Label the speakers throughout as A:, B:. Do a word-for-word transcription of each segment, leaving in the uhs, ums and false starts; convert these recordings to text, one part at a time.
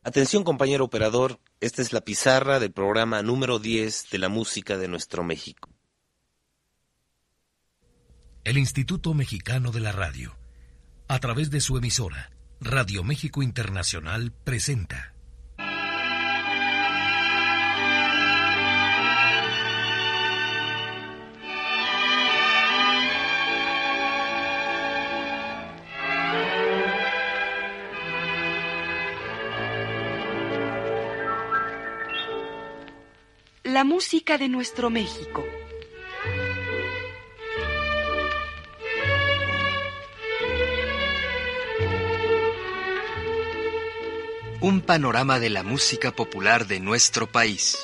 A: Atención, compañero operador, esta es la pizarra del programa número diez de la música de nuestro México.
B: El Instituto Mexicano de la Radio, a través de su emisora, Radio México Internacional, presenta
C: la música de nuestro México.
D: Un panorama de la música popular de nuestro país.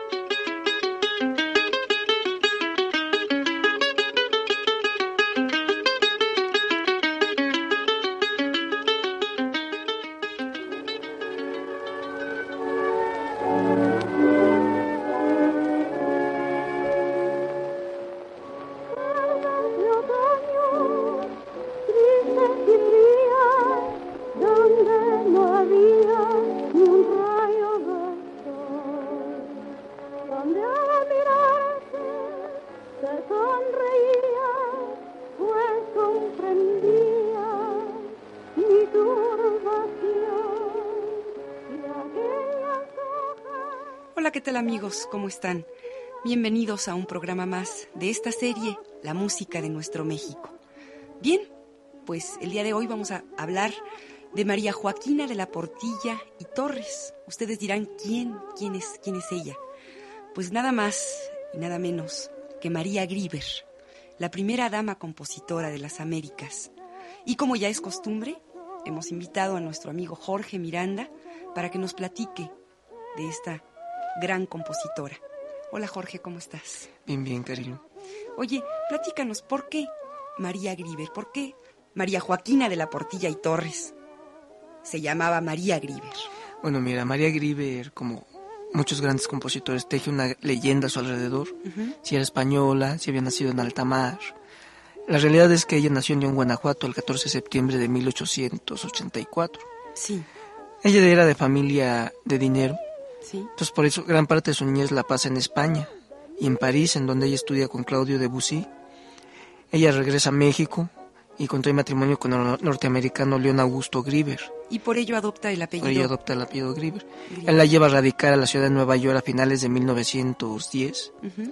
C: Hola, ¿qué tal amigos? ¿Cómo están? Bienvenidos a un programa más de esta serie, La Música de Nuestro México. Bien, pues el día de hoy vamos a hablar de María Joaquina de la Portilla y Torres. Ustedes dirán, ¿quién? ¿Quién es, quién es ella? Pues nada más y nada menos que María Grieber, la primera dama compositora de las Américas. Y como ya es costumbre, hemos invitado a nuestro amigo Jorge Miranda para que nos platique de esta gran compositora. Hola Jorge, ¿cómo estás?
E: Bien, bien, cariño.
C: Oye, platícanos, ¿por qué María Grieber? ¿Por qué María Joaquina de la Portilla y Torres se llamaba María Grieber?
E: Bueno, mira, María Grieber, como muchos grandes compositores, teje una leyenda a su alrededor. Uh-huh. Si era española, si había nacido en alta mar. La realidad es que ella nació en León, Guanajuato, el catorce de septiembre de mil ochocientos ochenta y cuatro.
C: Sí.
E: Ella era de familia de dinero.
C: Sí.
E: Entonces, por eso, gran parte de su niñez la pasa en España y en París, en donde ella estudia con Claudio Debussy. Ella regresa a México y contrae matrimonio con el norteamericano León Augusto Grieber.
C: Y por ello adopta el apellido.
E: Por ello adopta el apellido Grieber. Grieber. Él la lleva a radicar a la ciudad de Nueva York a finales de mil novecientos diez. Uh-huh.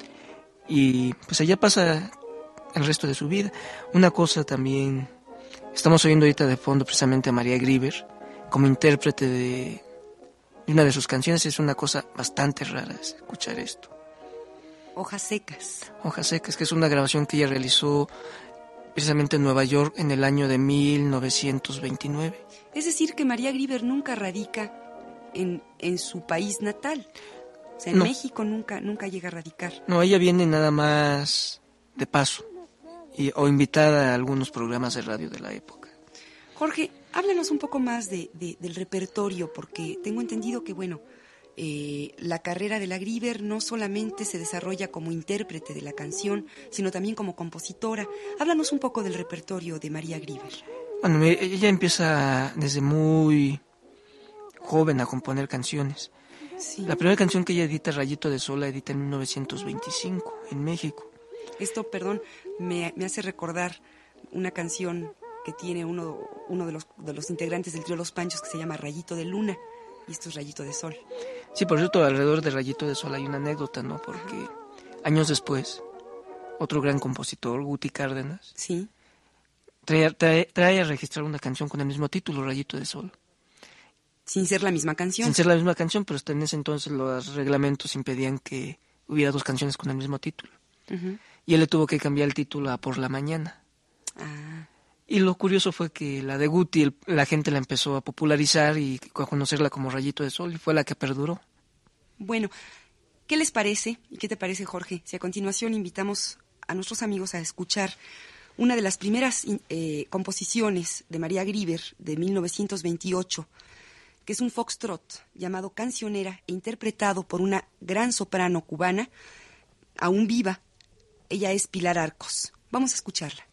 E: Y pues allá pasa el resto de su vida. Una cosa también, estamos oyendo ahorita de fondo precisamente a María Grieber como intérprete de... Y una de sus canciones. Es una cosa bastante rara escuchar esto.
C: Hojas secas.
E: Hojas secas, que es una grabación que ella realizó precisamente en Nueva York en el año de mil novecientos veintinueve.
C: Es decir, que María Grieber nunca radica en, en su país natal. O sea, en no. México nunca, nunca llega a radicar.
E: No, ella viene nada más de paso y, o invitada a algunos programas de radio de la época.
C: Jorge, háblanos un poco más de, de, del repertorio, porque tengo entendido que, bueno, eh, la carrera de la Grieber no solamente se desarrolla como intérprete de la canción, sino también como compositora. Háblanos un poco del repertorio de María Grieber.
E: Bueno, ella empieza desde muy joven a componer canciones.
C: Sí.
E: La primera canción que ella edita, Rayito de Sol, la edita en mil novecientos veinticinco, en México.
C: Esto, perdón, me, me hace recordar una canción que tiene uno, uno de, los, de los integrantes del trío Los Panchos, que se llama Rayito de Luna, y esto es Rayito de Sol.
E: Sí, por cierto, alrededor de Rayito de Sol hay una anécdota, ¿no? Porque años después, otro gran compositor, Guti Cárdenas,
C: sí,
E: trae, trae, trae a registrar una canción con el mismo título, Rayito de Sol.
C: Sin ser la misma canción.
E: Sin ser la misma canción, pero hasta en ese entonces los reglamentos impedían que hubiera dos canciones con el mismo título. Uh-huh. Y él le tuvo que cambiar el título a Por la Mañana.
C: Ah.
E: Y lo curioso fue que la de Guti, el, la gente la empezó a popularizar y a conocerla como Rayito de Sol, y fue la que perduró.
C: Bueno, ¿qué les parece? ¿Y qué te parece, Jorge? Si a continuación invitamos a nuestros amigos a escuchar una de las primeras eh, composiciones de María Grieber de mil novecientos veintiocho, que es un foxtrot llamado Cancionera e interpretado por una gran soprano cubana, aún viva. Ella es Pilar Arcos. Vamos a escucharla.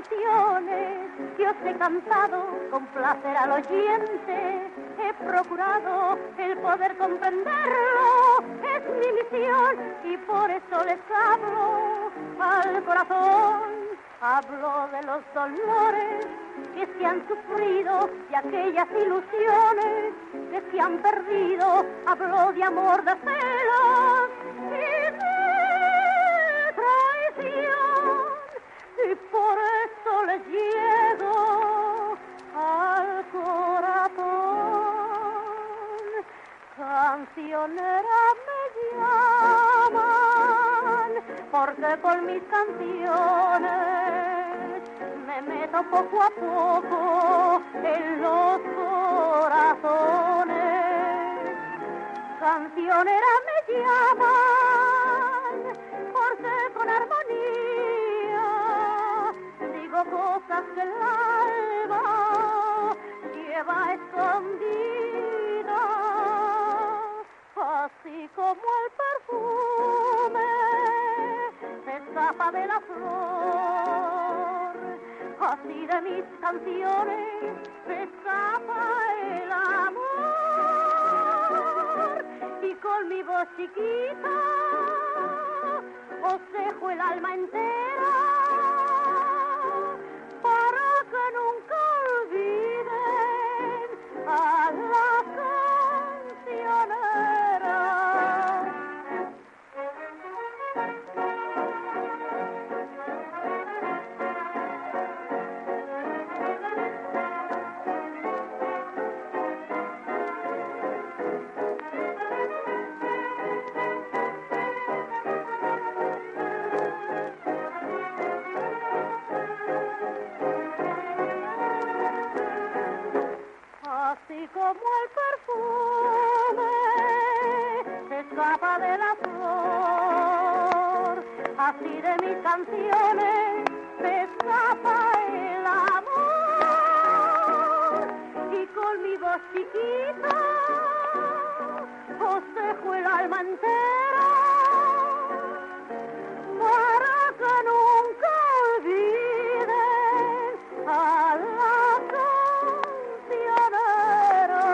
F: canciones que os he cantado con placer al oyente. He procurado el poder comprenderlo, es mi misión y por eso les hablo al corazón. Hablo de los dolores que se han sufrido, de aquellas ilusiones que se han perdido. Hablo de amor, de celos y de traición, y por eso les llego al corazón. Cancionera me llaman, porque con mis canciones me meto poco a poco en los corazones. Cancionera me llaman, porque con armonía digo cosas que el alma lleva escondida, así como el perfume se escapa de la flor, así de mis canciones se escapa el amor, y con mi voz chiquita os dejo el alma entera, para que nunca olviden a la cancionera. Así como el perfume se escapa de la flor, así de mis canciones se escapa el amor, y con mi voz chiquita os dejo el alma entera, para que nunca olviden a la cancionera.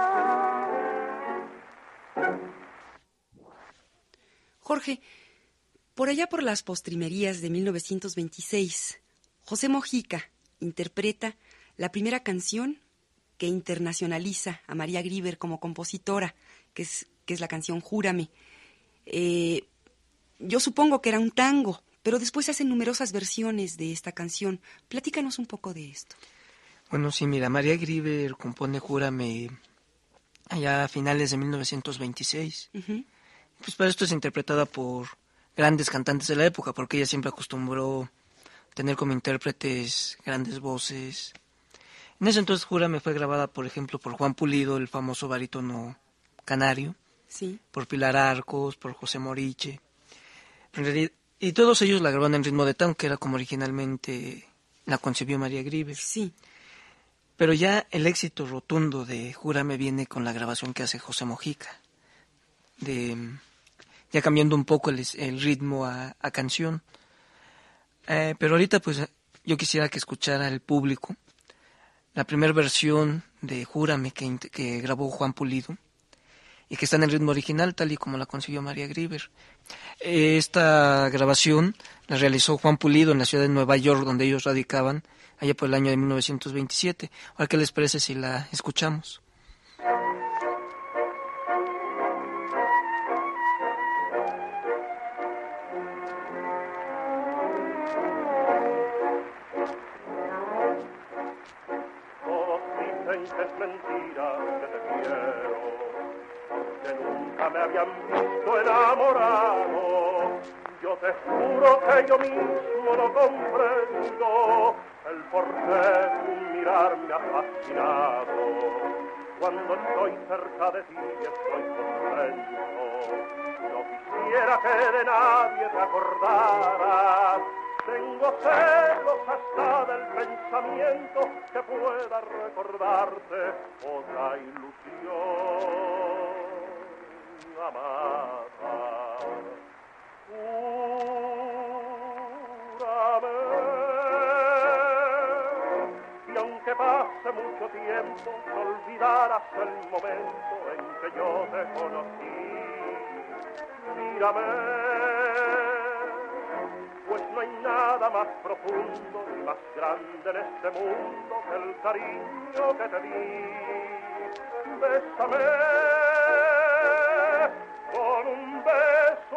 C: Jorge, por allá por las postrimerías de mil novecientos veintiséis, José Mojica interpreta la primera canción que internacionaliza a María Grieber como compositora, que es, que es la canción Júrame. Eh, yo supongo que era un tango, pero después se hacen numerosas versiones de esta canción. Platícanos un poco de esto.
E: Bueno, sí, mira, María Grieber compone Júrame allá a finales de mil novecientos veintiséis. Uh-huh. Pues para esto es interpretada por grandes cantantes de la época, porque ella siempre acostumbró tener como intérpretes grandes voces. En ese entonces Júrame fue grabada, por ejemplo, por Juan Pulido, el famoso barítono canario,
C: sí,
E: por Pilar Arcos, por José Moriche. En realidad, y todos ellos la grabaron en ritmo de tango, que era como originalmente la concibió María Grieber.
C: Sí.
E: Pero ya el éxito rotundo de Júrame viene con la grabación que hace José Mojica, de ya cambiando un poco el, el ritmo a, a canción. Eh, pero ahorita pues yo quisiera que escuchara el público la primera versión de Júrame que, que grabó Juan Pulido y que está en el ritmo original tal y como la consiguió María Grieber. Eh, esta grabación la realizó Juan Pulido en la ciudad de Nueva York, donde ellos radicaban allá por el año de mil novecientos veintisiete. Ahora, ¿qué les parece si la escuchamos?
G: Es mentira que te quiero, que nunca me habían visto enamorado. Yo te juro que yo mismo no comprendo el porqué tu mirar me ha fascinado. Cuando estoy cerca de ti estoy contento. No quisiera que de nadie te acordaras. Tengo celos hasta del pensamiento que pueda recordarte otra ilusión amada. Júrame lamento que olvidaras el momento en que yo te conocí. Mírame, pues no hay nada más profundo y más grande en este mundo que el cariño que te di. Bésame con un beso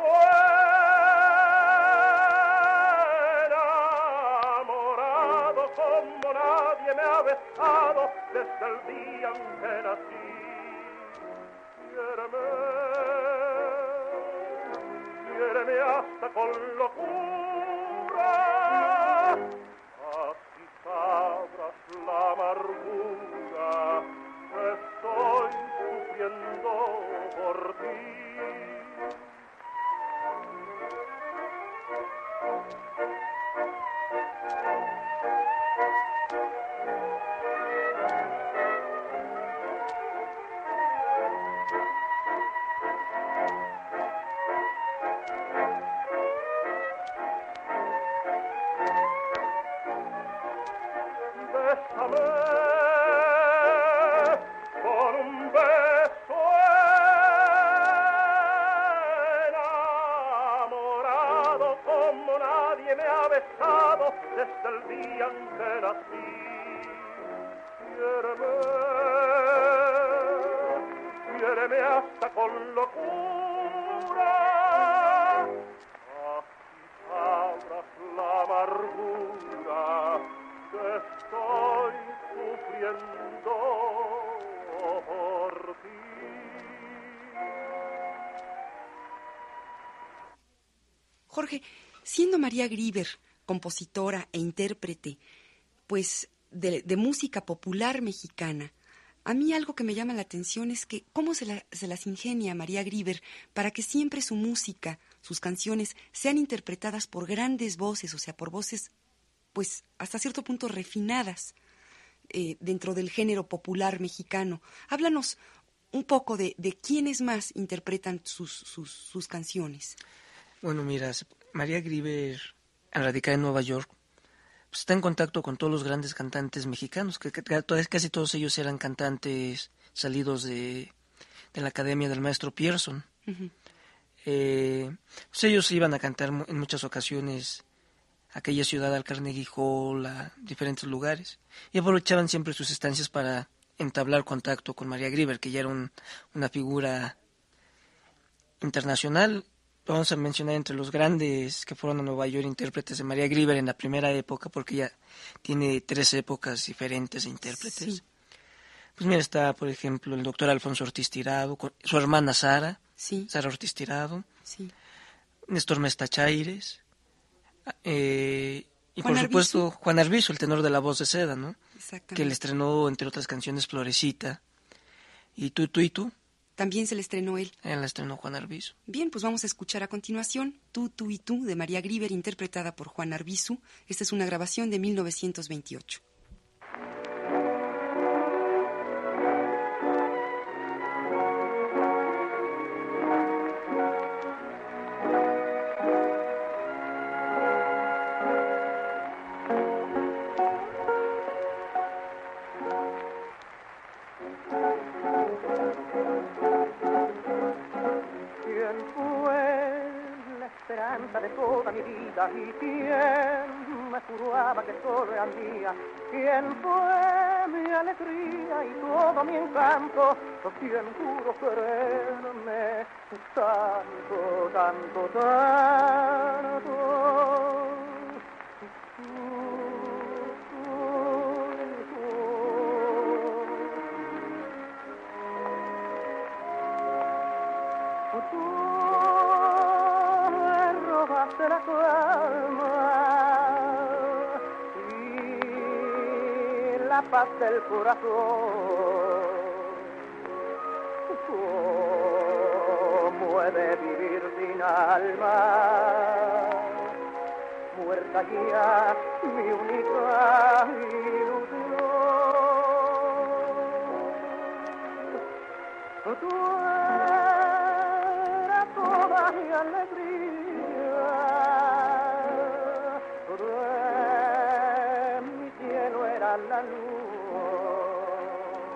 G: enamorado como nadie me ha besado desde el día en que nací. Quiéreme, quiéreme hasta con locura, así sabrás la amargura que estoy sufriendo por ti. Bésame con un beso enamorado como nadie me ha besado desde el día en que nací. Quiéreme, quiéreme hasta con locura, así sabrás la amargura que estoy sufriendo por ti.
C: Jorge, siendo María Grieber compositora e intérprete, pues de, de música popular mexicana, a mí algo que me llama la atención es que cómo se, la, se las ingenia María Grieber para que siempre su música, sus canciones, sean interpretadas por grandes voces, o sea, por voces pues hasta cierto punto refinadas eh, dentro del género popular mexicano. Háblanos un poco de, de quiénes más interpretan sus, sus, sus canciones.
E: Bueno, mira, María Grieber, radicada en Nueva York, pues está en contacto con todos los grandes cantantes mexicanos, que, que, que casi todos ellos eran cantantes salidos de, de la academia del maestro Pierson. Uh-huh. Eh, pues ellos iban a cantar en muchas ocasiones aquella ciudad al Carnegie Hall, a diferentes lugares, y aprovechaban siempre sus estancias para entablar contacto con María Grieber, que ya era un, una figura internacional. Vamos a mencionar entre los grandes que fueron a Nueva York intérpretes de María Grieber en la primera época, porque ella tiene tres épocas diferentes de intérpretes. Sí. Pues mira, está, por ejemplo, el doctor Alfonso Ortiz Tirado, su hermana Sara, sí. Sara Ortiz Tirado, sí. Néstor Mestachaires, Eh, y Juan por supuesto Arbizu. Juan Arbizu, el tenor de La Voz de Seda, ¿no? Que le estrenó, entre otras canciones, Florecita y Tú, Tú y Tú.
C: También se le estrenó él.
E: Él la estrenó Juan Arbizu.
C: Bien, pues vamos a escuchar a continuación Tú, Tú y Tú de María Grieber, interpretada por Juan Arbizu. Esta es una grabación de mil novecientos veintiocho.
F: De toda mi vida y quien me juraba que solo era mía, quien fue mi alegría y todo mi encanto, quien juro quererme tanto, tanto, tanto. De la calma y la paz del corazón. ¿Cómo he de vivir sin alma? Muerta ya mi única ilusión. Tú eras toda mi alegría, mi cielo era la luz,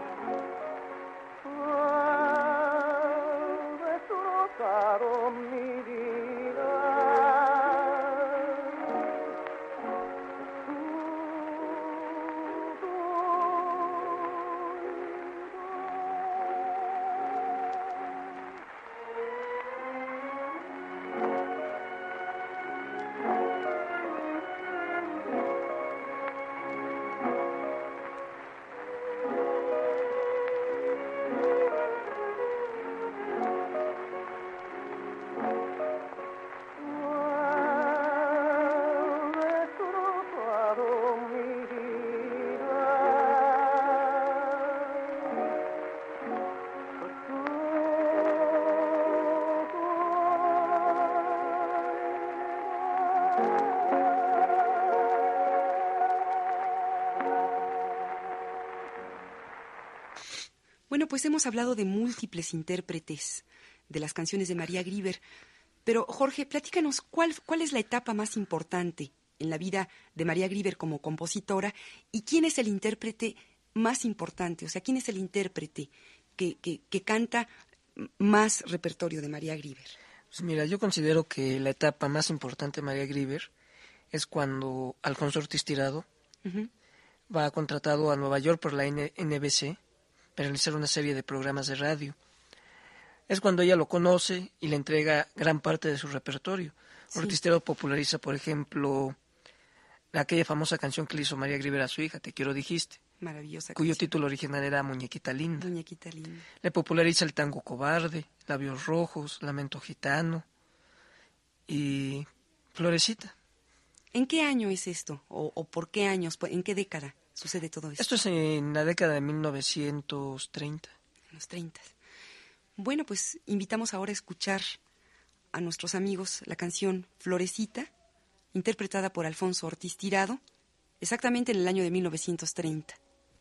C: pues hemos hablado de múltiples intérpretes de las canciones de María Grieber, pero Jorge, platícanos, ¿cuál, cuál es la etapa más importante en la vida de María Grieber como compositora y quién es el intérprete más importante? O sea, ¿quién es el intérprete que, que, que canta más repertorio de María Grieber?
E: Pues mira, yo considero que la etapa más importante de María Grieber es cuando Alfonso Ortiz Tirado uh-huh. va contratado a Nueva York por la N B C para realizar una serie de programas de radio. Es cuando ella lo conoce y le entrega gran parte de su repertorio. Sí. Ortiz Tirado populariza, por ejemplo, aquella famosa canción que le hizo María Grieber a su hija, Te quiero dijiste.
C: Maravillosa
E: cuyo
C: canción.
E: Título original era Muñequita Linda.
C: Muñequita Linda.
E: Le populariza el tango Cobarde, Labios Rojos, Lamento Gitano y Florecita.
C: ¿En qué año es esto? ¿O, o por qué años? ¿En qué década sucede todo esto?
E: Esto es en la década de mil novecientos treinta.
C: En los treinta. Bueno, pues invitamos ahora a escuchar a nuestros amigos la canción Florecita, interpretada por Alfonso Ortiz Tirado, exactamente en el año de mil novecientos treinta.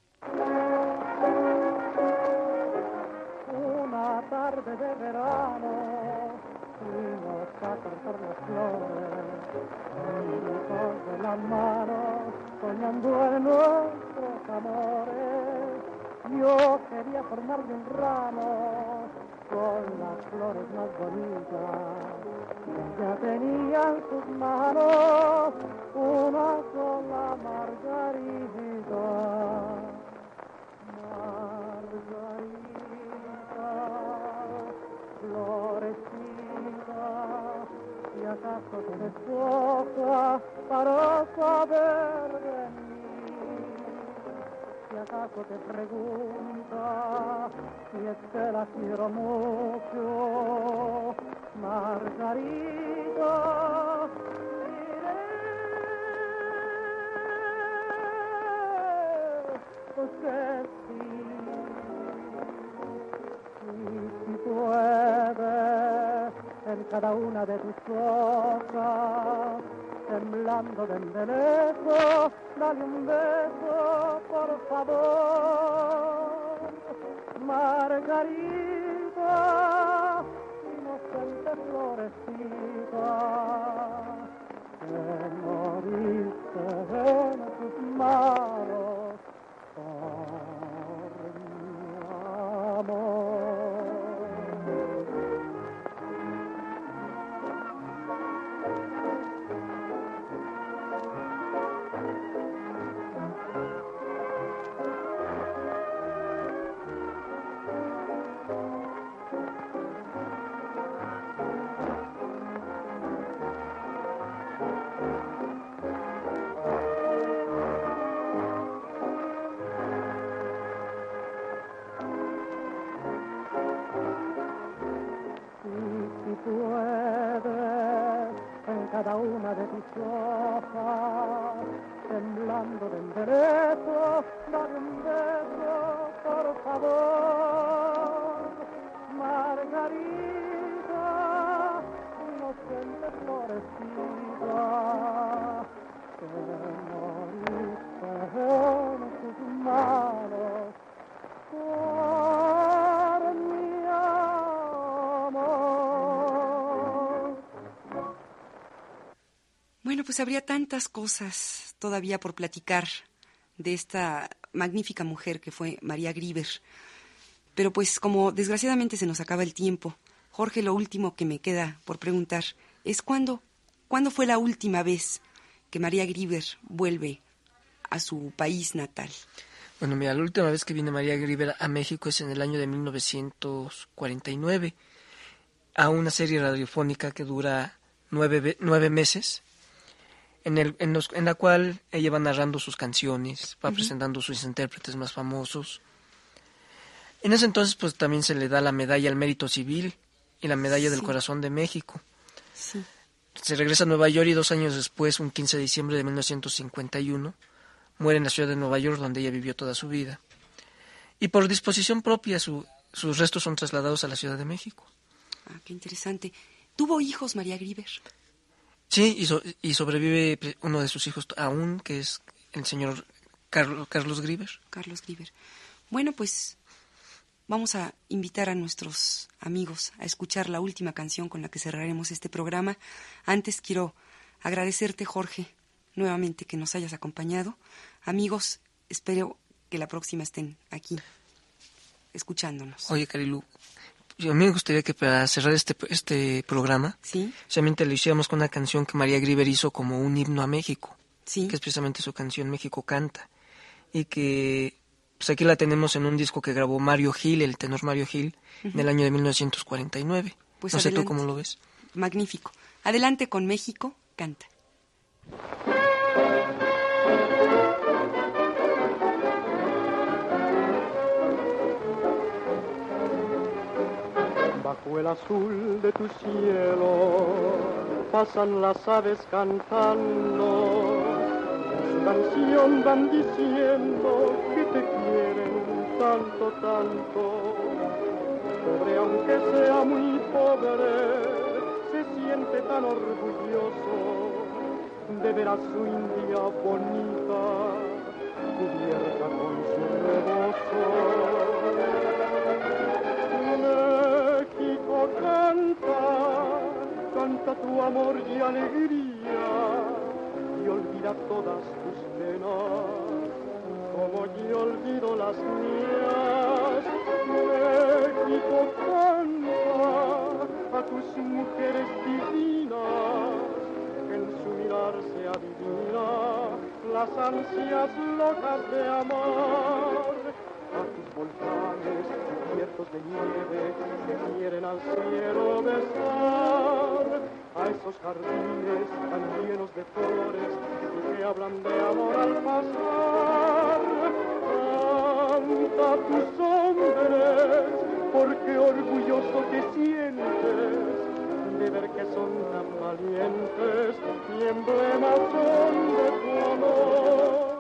H: Una tarde de verano fuimos a cortar las flores, juntos de las manos, soñando en nuestros amores. Yo quería formarme un ramo con las flores más bonitas. Ella tenía en sus manos una sola margarita. Margarita, florecita, si acaso te despoja para saber de mí. Si acaso te pregunta si es que la quiero mucho, Margarita, diré, pues que sí, y si puedes, en cada una de tus hojas, temblando de embeleso, dale un beso, por favor, Margarita, inocente florecita, que moriste en tus manos por mi amor. Cada una de tus hojas, temblando de enderezo, dame un beso, por favor, Margarita, inocente florecita, que moriste en tus manos por mi amor.
C: Bueno, pues habría tantas cosas todavía por platicar de esta magnífica mujer que fue María Grieber. Pero pues como desgraciadamente se nos acaba el tiempo, Jorge, lo último que me queda por preguntar es ¿cuándo, ¿cuándo fue la última vez que María Grieber vuelve a su país natal?
E: Bueno, mira, la última vez que vino María Grieber a México es en el año de mil novecientos cuarenta y nueve, a una serie radiofónica que dura nueve, nueve meses. En, el, en, los, en la cual ella va narrando sus canciones, va uh-huh. presentando sus intérpretes más famosos. En ese entonces pues también se le da la medalla al mérito civil y la medalla sí. del corazón de México.
C: Sí.
E: Se regresa a Nueva York y dos años después, un quince de diciembre de mil novecientos cincuenta y uno, muere en la ciudad de Nueva York, donde ella vivió toda su vida. Y por disposición propia su, sus restos son trasladados a la Ciudad de México.
C: Ah, qué interesante. ¿Tuvo hijos María Grieber?
E: Sí, y, so, y sobrevive uno de sus hijos aún, que es el señor Carlos, Carlos Grieber.
C: Carlos Grieber. Bueno, pues vamos a invitar a nuestros amigos a escuchar la última canción con la que cerraremos este programa. Antes quiero agradecerte, Jorge, nuevamente que nos hayas acompañado. Amigos, espero que la próxima estén aquí, escuchándonos.
E: Oye, Carilu, yo a mí me gustaría que para cerrar este este programa,
C: ¿sí?,
E: solamente lo hiciéramos con una canción que María Grieber hizo como un himno a México,
C: sí,
E: que es precisamente su canción México Canta, y que pues aquí la tenemos en un disco que grabó Mario Gil, el tenor Mario Gil, uh-huh, en el año de mil novecientos cuarenta y nueve.
C: Pues
E: no
C: adelante.
E: sé tú cómo lo ves.
C: Magnífico. Adelante con México Canta.
H: Bajo el azul de tu cielo pasan las aves cantando, su canción van diciendo que te quieren tanto, tanto. Pobre aunque sea muy pobre, se siente tan orgulloso de ver a su India bonita cubierta con su rebozo. México canta, canta tu amor y alegría y olvida todas tus penas como yo olvido las mías. México canta a tus mujeres divinas, en su mirar se adivina las ansias locas de amar. A tus volcanes cubiertos de nieve que quieren al cielo besar, a esos jardines tan llenos de flores que hablan de amor al pasar. Canta a tus hombres, porque orgulloso te sientes de ver que son tan valientes y emblemas son de tu amor.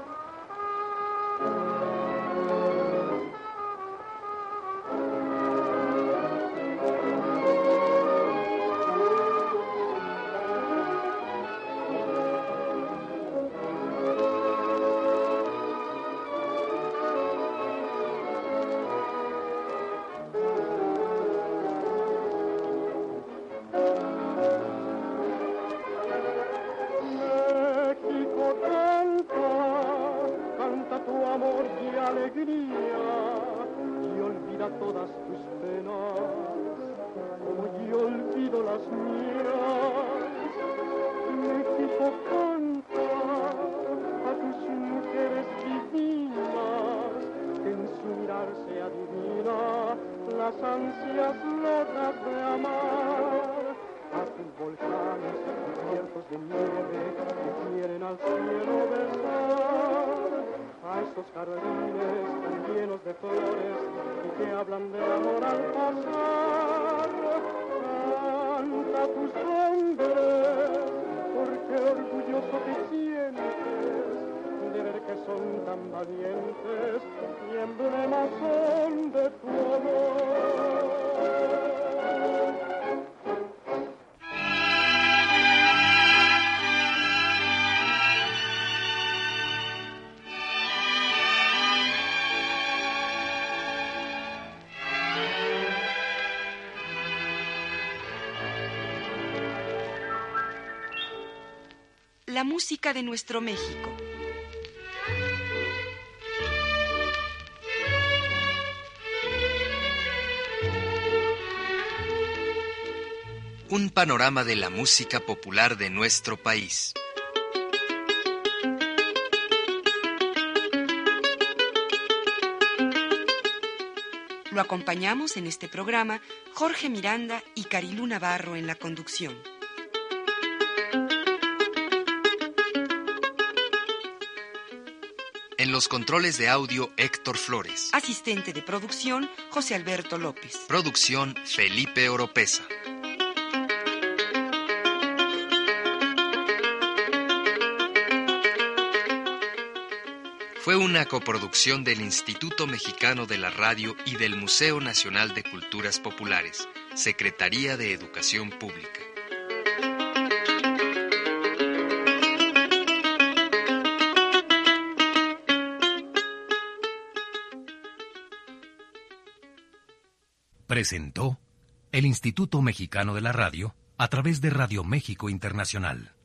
C: La música de nuestro México.
D: Un panorama de la música popular de nuestro país.
C: Lo acompañamos en este programa Jorge Miranda y Carilú Navarro en la conducción.
D: En los controles de audio, Héctor Flores.
C: Asistente de producción, José Alberto López.
D: Producción, Felipe Oropesa. Fue una coproducción del Instituto Mexicano de la Radio y del Museo Nacional de Culturas Populares, Secretaría de Educación Pública.
B: presentó el Instituto Mexicano de la Radio a través de Radio México Internacional.